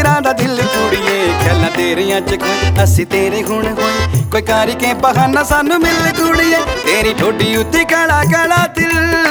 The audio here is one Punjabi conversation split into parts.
ਮਿੱਤਰਾਂ ਦਾ ਦਿਲ ਕੁੜੀਏ। ਗੱਲਾਂ ਤੇਰੀਆਂ ਚ ਕੋਈ ਅਸੀਂ ਤੇਰੇ ਗੁਣ ਹੋਏ, ਕੋਈ ਕਾਰੀ ਕੇ ਬਹਾਨਾ ਸਾਨੂੰ ਮਿਲ ਕੁੜੀਏ। ਤੇਰੀ ਠੋਡੀ ਉੱਤੇ ਕਾਲਾ ਕਾਲਾ ਦਿਲ,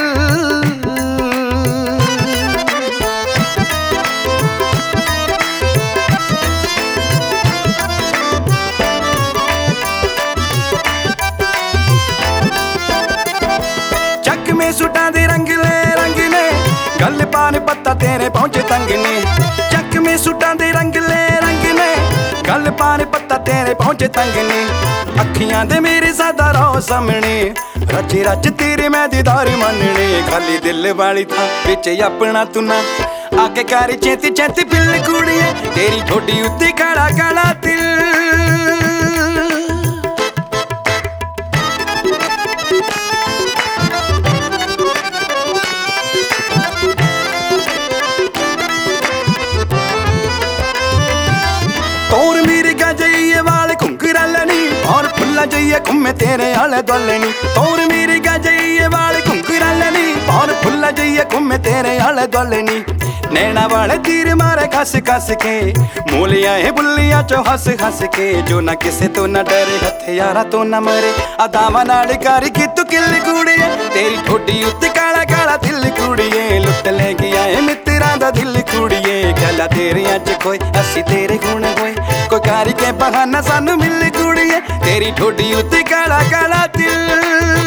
ਚੱਕਵੇਂ ਸੂਟਾਂ ਦੇ ਰੰਗਲੇ ਰੰਗ ਨੇ, ਗੱਲ ਪਾਨ ਪੱਤਾ ਤੇਰੇ ਪਹੁੰਚੇ ਤੰਗ ਨੇ। ਚੱਕਵੇਂ ਸੂਟਾਂ ਦੇ ਰੰਗਲੇ ਰੰਗ ਨੇ, ਗੱਲ ਪਾਨ ਪੱਤਾ ਤੇਰੇ ਪਹੁੰਚੇ ਤੰਗ ਨੇ। ਅੱਖੀਆਂ ਦੇ ਮੇਰੇ ਸਦਾ ਰੋ ਸਾਹਮਣੇ, ਰਚ ਰਚ ਤੇਰੇ ਮੈਂ ਦੀਦਾਰ ਮੰਨਣੇ। ਖਾਲੀ ਦਿਲ ਵਾਲੀ ਥਾਂ ਵਿੱਚ ਆਪਣਾ ਤੂੰ ਨਾ ਆ ਕੇ ਕਰ ਛੇਤੀ ਛੇਤੀ ਪਿੱਲ ਕੁੜੀਏ। ਤੇਰੀ ਠੋਡੀ ਉੱਤੇ ਕਾਲਾ ਕਾਲਾ ਦਿਲ, ਤੋਰ ਮਿਰਗਾ ਜਈਏ ਵਾਲ ਘੁੰਗਰਾ ਲੈਣੀ, ਔਰ ਫੁੱਲਾ ਜਈਏ ਘੁੰਮੇ ਤੇਰੇ ਆਲੇ ਦੁਆਲੇ ਨੀ। ਤੋਰ ਮਿਰਗਾ ਜਈਏ ਵਾਲ ਘੁੰਗਰਾ ਲੈਣੀ, ਔਰ ਫੁੱਲਾ ਜਈਏ ਘੁੰਮੇ ਤੇਰੇ ਆਲੇ ਦੁਆਲੇ ਨੀ। ਨੈਣਾ ਵਾਲੇ ਤੀਰ ਮਾਰੇ ਕੱਸ ਕੱਸ ਕੇ, ਮੂਲੀਆਂ ਇਹ ਬੁੱਲੀਆਂ ਚੋਂ ਹੱਸ ਹੱਸ ਕੇ। ਜੋ ਨਾ ਕਿਸੇ ਤੋਂ ਨਾ ਡਰੇ, ਹਥਿਆਰਾਂ ਤੋਂ ਨਾ ਮਰੇ, ਅਦਾਵਾਂ ਨਾਲ ਕਰ ਕੇ ਤੂੰ ਕਿੱਲ ਕੁੜੀਏ। ਤੇਰੀ ਠੋਡੀ ਉੱਤੇ ਕਾਲਾ ਕਾਲਾ ਦਿਲ ਕੁੜੀਏ, ਲੁੱਟ ਲੈ ਗਿਆ ਏ ਮਿੱਤਰਾਂ ਦਾ ਦਿਲ ਕੁੜੀਏ। ਗੱਲਾਂ ਤੇਰੀਆਂ ਚ ਕੋਈ ਅਸੀਂ ਤੇਰੇ ਗੁਣ ਹੋਏ, ਕੋਈ ਕਾਰੀ ਕੇ ਬਹਾਨਾ ਸਾਨੂੰ ਮਿਲ ਕੁੜੀਏ। ਤੇਰੀ ਠੋਡੀ ਉੱਤੇ ਕਾਲਾ ਕਾਲਾ ਦਿਲ,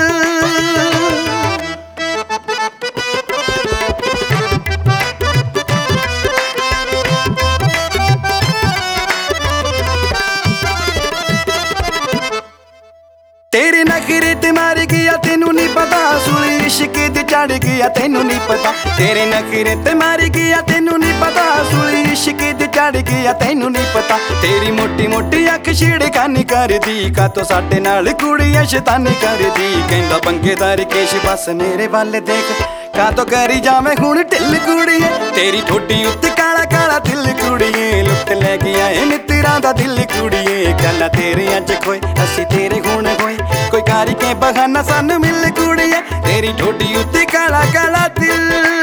ਤੇਰੇ ਨਖਰੇ ਤੇ ਮਾਰ ਗਿਆ ਤੈਨੂੰ ਨੀ ਪਤਾ, ਸੂਲੀ ਇਸ਼ਕ ਦੀ ਚੜ ਗਿਆ ਤੈਨੂੰ ਨੀ ਪਤਾ। ਤੇਰੇ ਨਖਰੇ ਤੇ ਮਾਰ ਗਿਆ ਤੈਨੂੰ ਨੀ ਪਤਾ, ਸੂਲੀ ਇਸ਼ਕ ਦੀ ਚੜ ਗਿਆ ਤੈਨੂੰ ਨੀ ਪਤਾ। ਤੇਰੀ ਮੋਟੀ ਮੋਟੀ ਅੱਖ ਛੇੜਖਾਨੀ ਕਰਦੀ, ਕਾਤੋਂ ਸਾਡੇ ਨਾਲ ਕੁੜੀਆਂ ਸ਼ੈਤਾਨੀ ਕਰਦੀ। ਕਹਿੰਦਾ ਬੰਗੇਦਾਰ ਕੇਸ਼ ਬਸ ਮੇਰੇ ਵੱਲ ਦੇਖ, ਕਾਤੋਂ ਕਰੀ ਜਾਵੇਂ ਹੁਣ ਢਿੱਲ ਕੁੜੀਏ। ਤੇਰੀ ਠੋਡੀ ਉੱਤੇ ਕਾਲਾ ਕਾਲਾ ਦਿਲ ਕੁੜੀਏ, ਲੁੱਟ ਲੈ ਗਿਆ ਏ ਮਿੱਤਰਾਂ ਦਾ ਦਿਲ ਕੁੜੀਏ। ਗੱਲਾਂ ਤੇਰੀਆਂ ਚ ਕੋਈ ਅਸੀਂ ਤੇਰੇ ਗੁਣ ਹੋਏ, ਕੋਈ ਕਾਰੀ ਕੇ ਬਹਾਨਾ ਸਾਨੂੰ ਮਿਲ ਕੁੜੀਏ। ਤੇਰੀ ਠੋਡੀ ਉੱਤੇ ਕਾਲਾ ਕਾਲਾ ਦਿਲ।